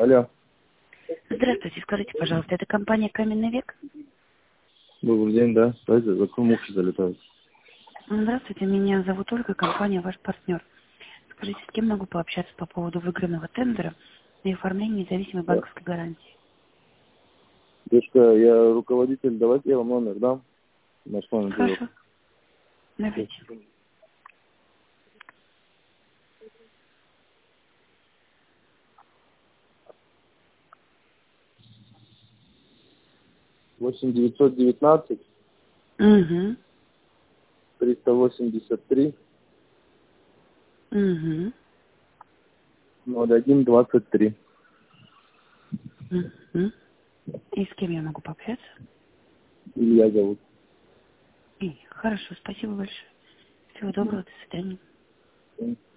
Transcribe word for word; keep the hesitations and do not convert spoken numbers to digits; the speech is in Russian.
Алло. Здравствуйте, скажите, пожалуйста, это компания «Каменный век»? Добрый день, да. Давайте, за какой мухи залетают? Здравствуйте, меня зовут Ольга, компания «Ваш партнер». Скажите, с кем могу пообщаться по поводу выигранного тендера и оформления независимой Да. банковской гарантии? Девушка, я руководитель, давайте я вам номер дам. Наш номер делаю. Хорошо, давайте. восемь девятьсот девятнадцать Угу, триста восемьдесят три угу, ноль один двадцать три. угу. И с кем я могу пообщаться? Илья зовут. И, хорошо, спасибо большое. Всего доброго, до свидания. М.